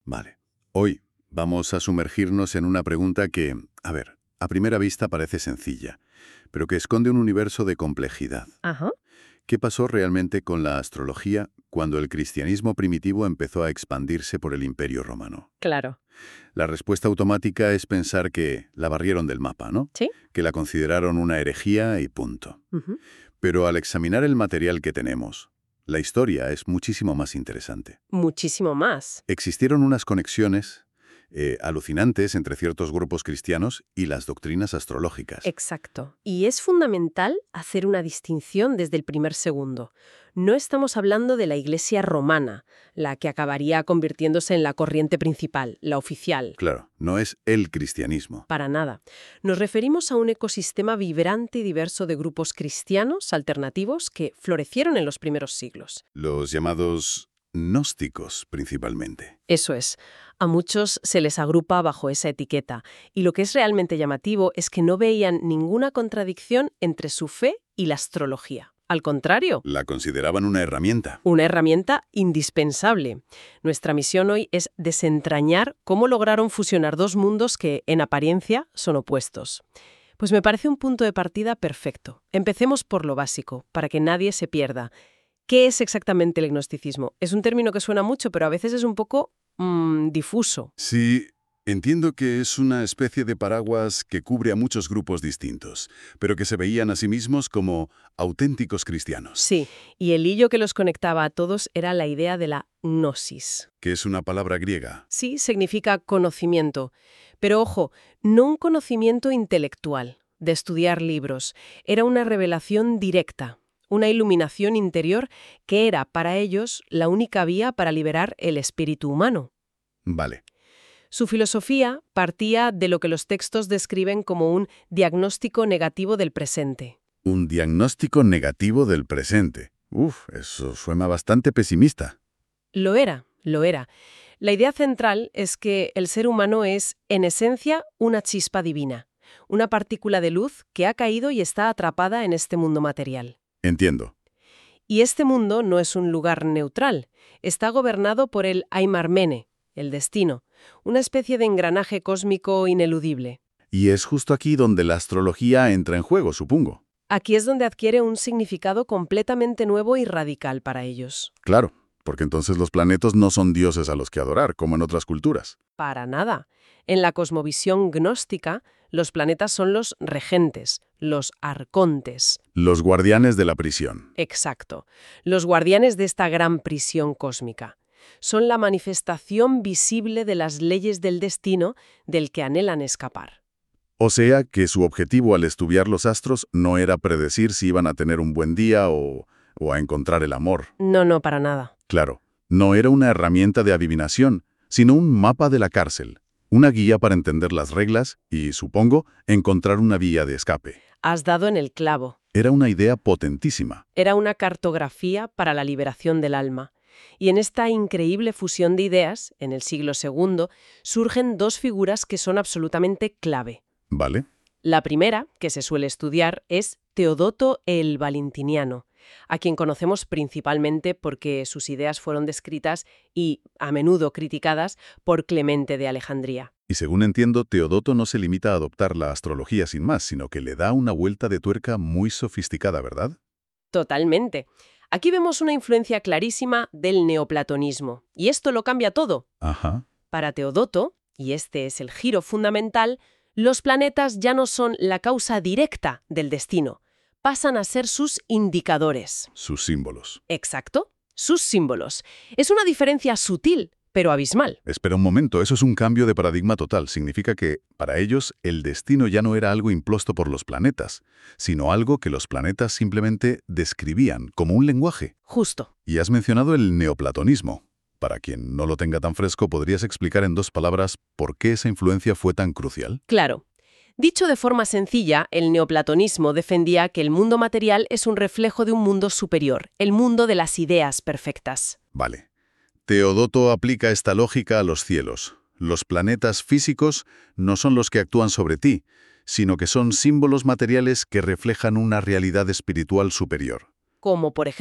Vale. Hoy vamos a sumergirnos en una pregunta que, a primera vista parece sencilla, pero que esconde un universo de complejidad. Ajá. ¿Qué pasó realmente con la astrología cuando el cristianismo primitivo empezó a expandirse por el Imperio Romano? Claro. La respuesta automática es pensar que la barrieron del mapa, ¿no? ¿Sí? Que la consideraron una herejía y punto. Ujú. Pero al examinar el material que tenemos, la historia es muchísimo más interesante. Muchísimo más. Existieron unas conexiones alucinantes entre ciertos grupos cristianos y las doctrinas astrológicas. Exacto. Y es fundamental hacer una distinción desde el primer segundo. No estamos hablando de la Iglesia romana, la que acabaría convirtiéndose en la corriente principal, la oficial. Claro, no es el cristianismo. Para nada. Nos referimos a un ecosistema vibrante y diverso de grupos cristianos alternativos que florecieron en los primeros siglos. Los llamados gnósticos, principalmente. Eso es. A muchos se les agrupa bajo esa etiqueta, y lo que es realmente llamativo es que no veían ninguna contradicción entre su fe y la astrología. Al contrario, La consideraban una herramienta. una herramienta indispensable. Nuestra misión hoy es desentrañar cómo lograron fusionar dos mundos que, en apariencia, son opuestos. Pues me parece un punto de partida perfecto. Empecemos por lo básico, para que nadie se pierda. ¿Qué es exactamente el gnosticismo? Es un término que suena mucho, pero a veces es un poco difuso. Sí, entiendo que es una especie de paraguas que cubre a muchos grupos distintos, pero que se veían a sí mismos como auténticos cristianos, Sí, y el hillo que los conectaba a todos era la idea de la gnosis. que es una palabra griega. Sí, significa conocimiento. Pero ojo, no un conocimiento intelectual, de estudiar libros. Era una revelación directa, una iluminación interior que era para ellos la única vía para liberar el espíritu humano. Vale. Su filosofía partía de lo que los textos describen como un diagnóstico negativo del presente. Un diagnóstico negativo del presente. Eso suena bastante pesimista. Lo era, lo era. La idea central es que el ser humano es, en esencia, una chispa divina, una partícula de luz que ha caído y está atrapada en este mundo material. Entiendo. Y este mundo no es un lugar neutral, está gobernado por el Aimarmene, el destino, una especie de engranaje cósmico ineludible. Y es justo aquí donde la astrología entra en juego, supongo. Aquí es donde adquiere un significado completamente nuevo y radical para ellos. Claro, porque entonces los planetas no son dioses a los que adorar, como en otras culturas. Para nada. En la cosmovisión gnóstica, los planetas son los regentes, los arcontes. Los guardianes de la prisión. Exacto. Los guardianes de esta gran prisión cósmica. Son la manifestación visible de las leyes del destino del que anhelan escapar. O sea que su objetivo al estudiar los astros no era predecir si iban a tener un buen día o a encontrar el amor. No, para nada. Claro, no era una herramienta de adivinación, sino un mapa de la cárcel, una guía para entender las reglas y, supongo, encontrar una vía de escape. Has dado en el clavo. Era una idea potentísima. Era una cartografía para la liberación del alma. Y en esta increíble fusión de ideas, en el siglo II, surgen dos figuras que son absolutamente clave. ¿Vale? La primera, que se suele estudiar, es Teodoto el Valentiniano, a quien conocemos principalmente porque sus ideas fueron descritas y, a menudo criticadas, por Clemente de Alejandría. Y según entiendo, Teodoto no se limita a adoptar la astrología sin más, sino que le da una vuelta de tuerca muy sofisticada, ¿verdad? Totalmente. Aquí vemos una influencia clarísima del neoplatonismo, y esto lo cambia todo. Ajá. Para Teodoto, y este es el giro fundamental, los planetas ya no son la causa directa del destino, pasan a ser sus indicadores. Sus símbolos. Exacto, sus símbolos. Es una diferencia sutil, pero abismal. Espera un momento, eso es un cambio de paradigma total. Significa que, para ellos, el destino ya no era algo impuesto por los planetas, sino algo que los planetas simplemente describían como un lenguaje. Justo. Y has mencionado el neoplatonismo. Para quien no lo tenga tan fresco, ¿podrías explicar en dos palabras por qué esa influencia fue tan crucial? Claro. Dicho de forma sencilla, el neoplatonismo defendía que el mundo material es un reflejo de un mundo superior, el mundo de las ideas perfectas. Vale. Teodoto aplica esta lógica a los cielos. Los planetas físicos no son los que actúan sobre ti, sino que son símbolos materiales que reflejan una realidad espiritual superior. Como, por ejemplo,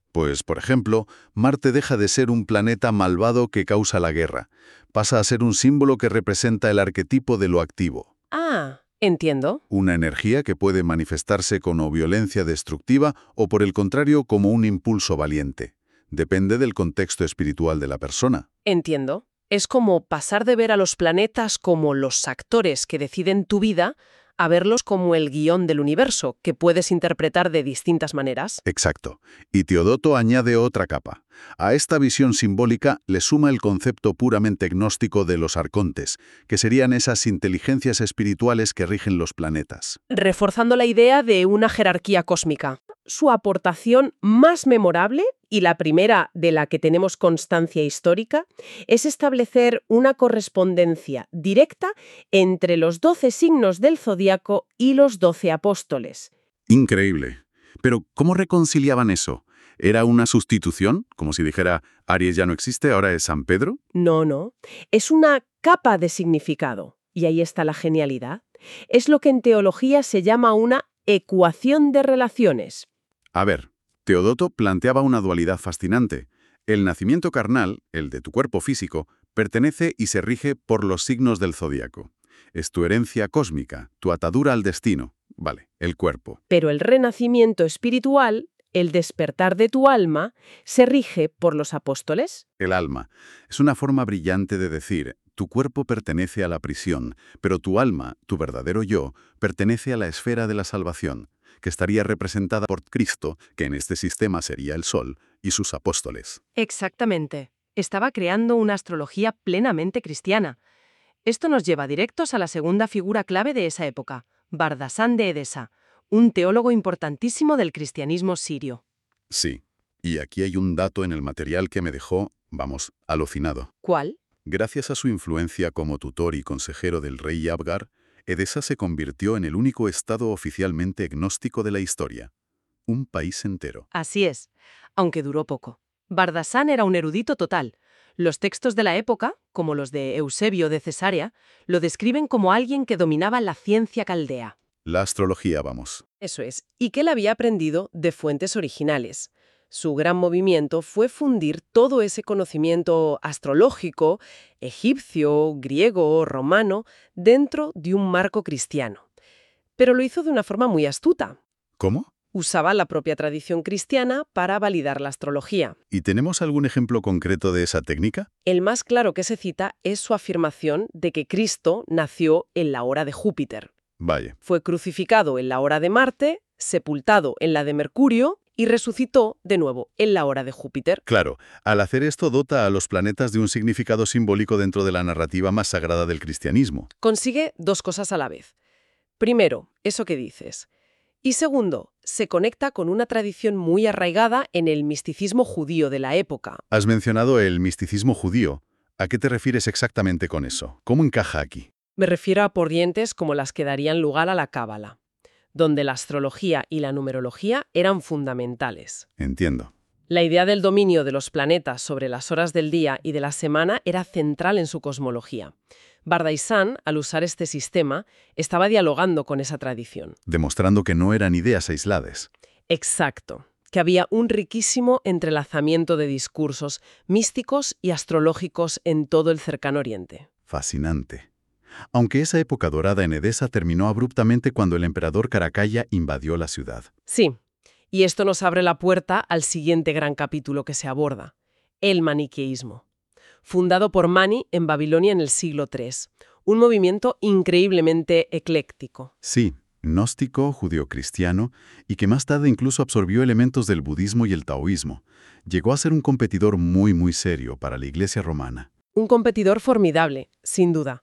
Pues, por ejemplo, Marte deja de ser un planeta malvado que causa la guerra. Pasa a ser un símbolo que representa el arquetipo de lo activo. Ah, entiendo. Una energía que puede manifestarse como violencia destructiva o, por el contrario, como un impulso valiente. Depende del contexto espiritual de la persona. Entiendo. Es como pasar de ver a los planetas como los actores que deciden tu vida a verlos como el guión del universo, que puedes interpretar de distintas maneras. Exacto. Y Teodoto añade otra capa. A esta visión simbólica le suma el concepto puramente gnóstico de los arcontes, que serían esas inteligencias espirituales que rigen los planetas. Reforzando la idea de una jerarquía cósmica. Su aportación más memorable, y la primera de la que tenemos constancia histórica, es establecer una correspondencia directa entre los 12 signos del zodiaco y los 12 apóstoles. Increíble. Pero, ¿cómo reconciliaban eso? ¿Era una sustitución? Como si dijera, Aries ya no existe, ahora es San Pedro. No. Es una capa de significado. Y ahí está la genialidad. Es lo que en teología se llama una ecuación de relaciones. A ver, Teodoto planteaba una dualidad fascinante. El nacimiento carnal, el de tu cuerpo físico, pertenece y se rige por los signos del zodíaco. Es tu herencia cósmica, tu atadura al destino. Vale, el cuerpo. Pero el renacimiento espiritual, el despertar de tu alma, se rige por los apóstoles. El alma. Es una forma brillante de decir, tu cuerpo pertenece a la prisión, pero tu alma, tu verdadero yo, pertenece a la esfera de la salvación, que estaría representada por Cristo, que en este sistema sería el Sol, y sus apóstoles. Exactamente. Estaba creando una astrología plenamente cristiana. Esto nos lleva directos a la segunda figura clave de esa época, Bardasán de Edesa, un teólogo importantísimo del cristianismo sirio. Sí, y aquí hay un dato en el material que me dejó, alucinado. ¿Cuál? Gracias a su influencia como tutor y consejero del rey Abgar, Edesa se convirtió en el único estado oficialmente gnóstico de la historia. Un país entero. Así es, aunque duró poco. Bardasán era un erudito total. Los textos de la época, como los de Eusebio de Cesarea, lo describen como alguien que dominaba la ciencia caldea. La astrología, vamos. Eso es, y que él había aprendido de fuentes originales. Su gran movimiento fue fundir todo ese conocimiento astrológico, egipcio, griego, romano, dentro de un marco cristiano. Pero lo hizo de una forma muy astuta. ¿Cómo? Usaba la propia tradición cristiana para validar la astrología. ¿Y tenemos algún ejemplo concreto de esa técnica? El más claro que se cita es su afirmación de que Cristo nació en la hora de Júpiter. Vaya. Fue crucificado en la hora de Marte, sepultado en la de Mercurio y resucitó de nuevo en la hora de Júpiter. Claro, al hacer esto dota a los planetas de un significado simbólico dentro de la narrativa más sagrada del cristianismo. Consigue dos cosas a la vez. Primero, eso que dices. Y segundo, se conecta con una tradición muy arraigada en el misticismo judío de la época. Has mencionado el misticismo judío. ¿A qué te refieres exactamente con eso? ¿Cómo encaja aquí? Me refiero a corrientes como las que darían lugar a la Cábala, donde la astrología y la numerología eran fundamentales. Entiendo. La idea del dominio de los planetas sobre las horas del día y de la semana era central en su cosmología. Bardaisán, al usar este sistema, estaba dialogando con esa tradición. Demostrando que no eran ideas aisladas. Exacto, que había un riquísimo entrelazamiento de discursos místicos y astrológicos en todo el cercano Oriente. Fascinante. Aunque esa época dorada en Edesa terminó abruptamente cuando el emperador Caracalla invadió la ciudad. Sí, y esto nos abre la puerta al siguiente gran capítulo que se aborda, el maniqueísmo. Fundado por Mani en Babilonia en el siglo III, un movimiento increíblemente ecléctico. Sí, gnóstico, judeocristiano, y que más tarde incluso absorbió elementos del budismo y el taoísmo. Llegó a ser un competidor muy serio para la Iglesia romana. Un competidor formidable, sin duda.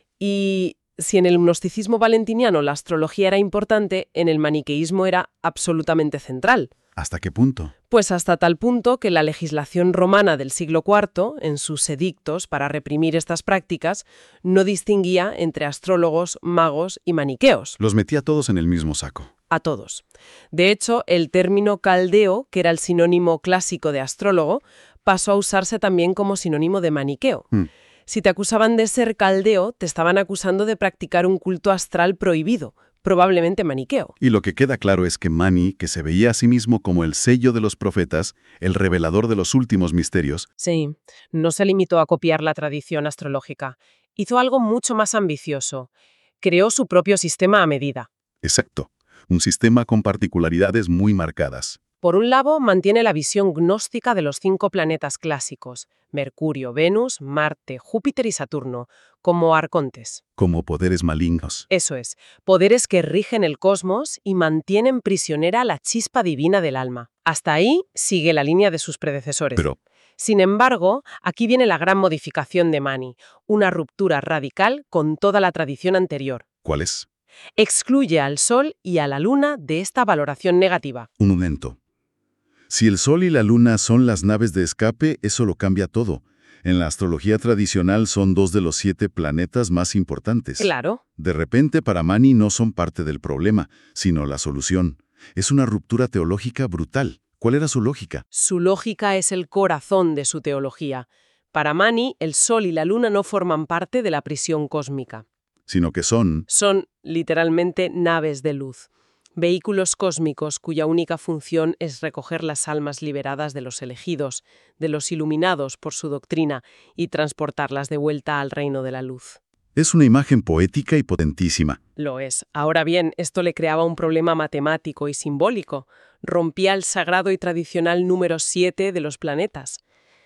Y si en el gnosticismo valentiniano la astrología era importante, en el maniqueísmo era absolutamente central. ¿Hasta qué punto? Pues hasta tal punto que la legislación romana del siglo IV, en sus edictos para reprimir estas prácticas, no distinguía entre astrólogos, magos y maniqueos. Los metía todos en el mismo saco. A todos. De hecho, el término caldeo, que era el sinónimo clásico de astrólogo, pasó a usarse también como sinónimo de maniqueo. Si te acusaban de ser caldeo, te estaban acusando de practicar un culto astral prohibido, probablemente maniqueo. Y lo que queda claro es que Mani, que se veía a sí mismo como el sello de los profetas, el revelador de los últimos misterios, Sí, no se limitó a copiar la tradición astrológica. Hizo algo mucho más ambicioso. Creó su propio sistema a medida. exacto, un sistema con particularidades muy marcadas. Por un lado, mantiene la visión gnóstica de los 5 planetas clásicos, Mercurio, Venus, Marte, Júpiter y Saturno, como arcontes. Como poderes malignos. Eso es, poderes que rigen el cosmos y mantienen prisionera la chispa divina del alma. Hasta ahí sigue la línea de sus predecesores. Pero, Sin embargo, aquí viene la gran modificación de Mani, una ruptura radical con toda la tradición anterior. ¿cuál es? Excluye al Sol y a la Luna de esta valoración negativa. Un momento. Si el Sol y la Luna son las naves de escape, eso lo cambia todo. En la astrología tradicional son 2 de los 7 planetas más importantes. Claro. De repente, para Mani no son parte del problema, sino la solución. Es una ruptura teológica brutal. ¿Cuál era su lógica? Su lógica es el corazón de su teología. Para Mani, el Sol y la Luna no forman parte de la prisión cósmica. Sino que son... Son, literalmente, naves de luz. Vehículos cósmicos cuya única función es recoger las almas liberadas de los elegidos, de los iluminados por su doctrina, y transportarlas de vuelta al reino de la luz. Es una imagen poética y potentísima. Lo es. Ahora bien, esto le creaba un problema matemático y simbólico. Rompía el sagrado y tradicional número 7 de los planetas.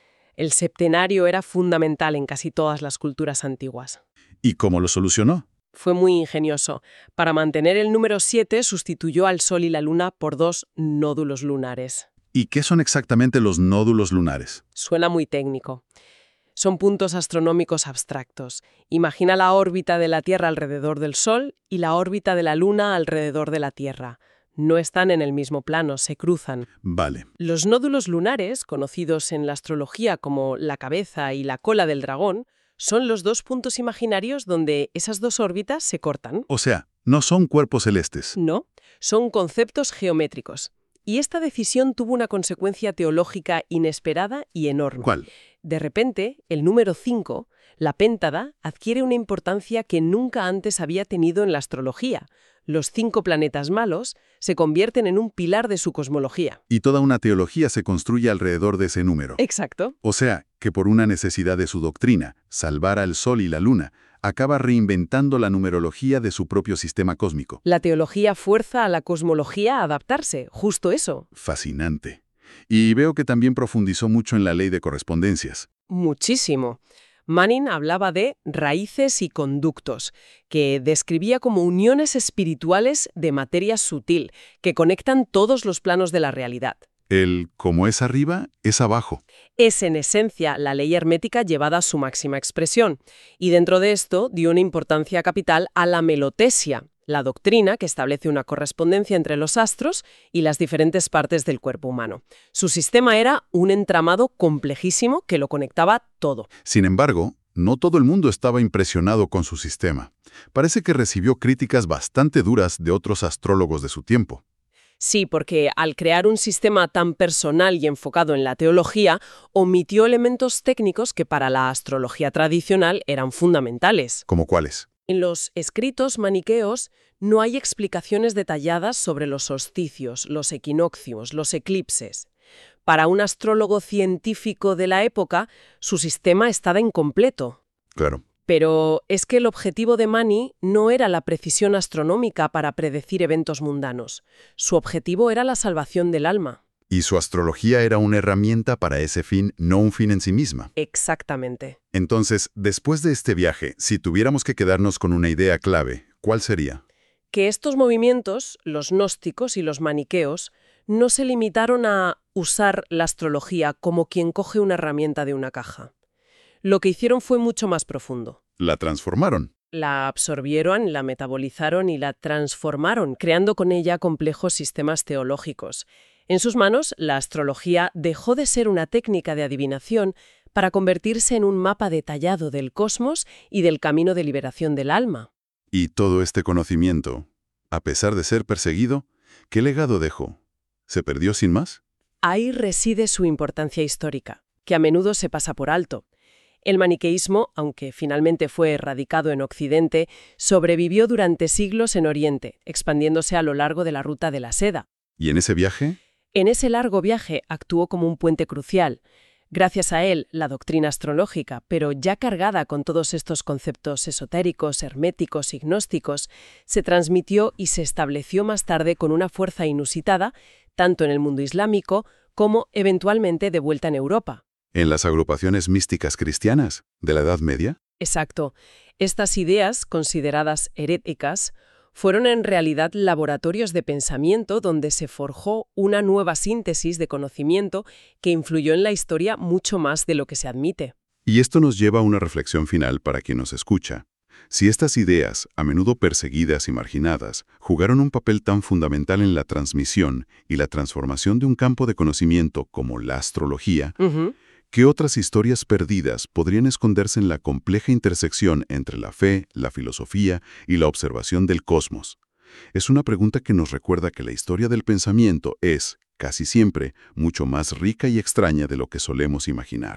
El septenario era fundamental en casi todas las culturas antiguas. ¿Y cómo lo solucionó? Fue muy ingenioso. Para mantener el número 7, sustituyó al Sol y la Luna por 2 nódulos lunares. ¿Y qué son exactamente los nódulos lunares? Suena muy técnico. Son puntos astronómicos abstractos. Imagina la órbita de la Tierra alrededor del Sol y la órbita de la Luna alrededor de la Tierra. No están en el mismo plano, se cruzan. Vale. Los nódulos lunares, conocidos en la astrología como la cabeza y la cola del dragón, son los 2 puntos imaginarios donde esas 2 órbitas se cortan. O sea, no son cuerpos celestes. No, son conceptos geométricos. Y esta decisión tuvo una consecuencia teológica inesperada y enorme. ¿Cuál? De repente, el número 5, la péntada, adquiere una importancia que nunca antes había tenido en la astrología. Los 5 planetas malos se convierten en un pilar de su cosmología. Y toda una teología se construye alrededor de ese número. Exacto. O sea, que por una necesidad de su doctrina, salvar al Sol y la Luna, acaba reinventando la numerología de su propio sistema cósmico. La teología fuerza a la cosmología a adaptarse, justo eso. Fascinante. Y veo que también profundizó mucho en la ley de correspondencias. Muchísimo. Manning hablaba de raíces y conductos, que describía como uniones espirituales de materia sutil, que conectan todos los planos de la realidad. El como es arriba, es abajo. Es, en esencia, la ley hermética llevada a su máxima expresión, y dentro de esto dio una importancia capital a la melotesia, la doctrina que establece una correspondencia entre los astros y las diferentes partes del cuerpo humano. Su sistema era un entramado complejísimo que lo conectaba todo. Sin embargo, no todo el mundo estaba impresionado con su sistema. Parece que recibió críticas bastante duras de otros astrólogos de su tiempo. Sí, porque al crear un sistema tan personal y enfocado en la teología, omitió elementos técnicos que para la astrología tradicional eran fundamentales. ¿Cómo cuáles? En los escritos maniqueos no hay explicaciones detalladas sobre los solsticios, los equinoccios, los eclipses. Para un astrólogo científico de la época, su sistema estaba incompleto. Claro. Pero es que el objetivo de Mani no era la precisión astronómica para predecir eventos mundanos. Su objetivo era la salvación del alma. Y su astrología era una herramienta para ese fin, no un fin en sí misma. Exactamente. Entonces, después de este viaje, si tuviéramos que quedarnos con una idea clave, ¿cuál sería? Que estos movimientos, los gnósticos y los maniqueos, no se limitaron a usar la astrología como quien coge una herramienta de una caja. Lo que hicieron fue mucho más profundo. La transformaron. La absorbieron, la metabolizaron y la transformaron, creando con ella complejos sistemas teológicos. En sus manos, la astrología dejó de ser una técnica de adivinación para convertirse en un mapa detallado del cosmos y del camino de liberación del alma. Y todo este conocimiento, a pesar de ser perseguido, ¿qué legado dejó? ¿Se perdió sin más? Ahí reside su importancia histórica, que a menudo se pasa por alto. El maniqueísmo, aunque finalmente fue erradicado en Occidente, sobrevivió durante siglos en Oriente, expandiéndose a lo largo de la ruta de la seda. ¿Y en ese viaje? En ese largo viaje actuó como un puente crucial. Gracias a él, la doctrina astrológica, pero ya cargada con todos estos conceptos esotéricos, herméticos y gnósticos, se transmitió y se estableció más tarde con una fuerza inusitada, tanto en el mundo islámico como, eventualmente, de vuelta en Europa. ¿En las agrupaciones místicas cristianas de la Edad Media? Exacto. Estas ideas, consideradas heréticas, fueron en realidad laboratorios de pensamiento donde se forjó una nueva síntesis de conocimiento que influyó en la historia mucho más de lo que se admite. Y esto nos lleva a una reflexión final para quien nos escucha. Si estas ideas, a menudo perseguidas y marginadas, jugaron un papel tan fundamental en la transmisión y la transformación de un campo de conocimiento como la astrología, ¿qué otras historias perdidas podrían esconderse en la compleja intersección entre la fe, la filosofía y la observación del cosmos? Es una pregunta que nos recuerda que la historia del pensamiento es, casi siempre, mucho más rica y extraña de lo que solemos imaginar.